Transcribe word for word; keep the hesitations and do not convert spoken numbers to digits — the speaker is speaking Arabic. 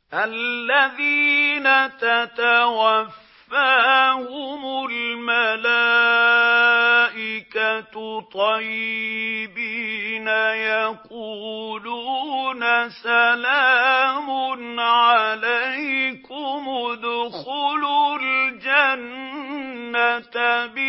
الَّذِينَ تَتَوَفَّاهُمُ الْمَلَائِكَةُ طَيِّبِينَ يَقُولُونَ سَلَامٌ عَلَيْكُمُ ادْخُلُوا الْجَنَّةَ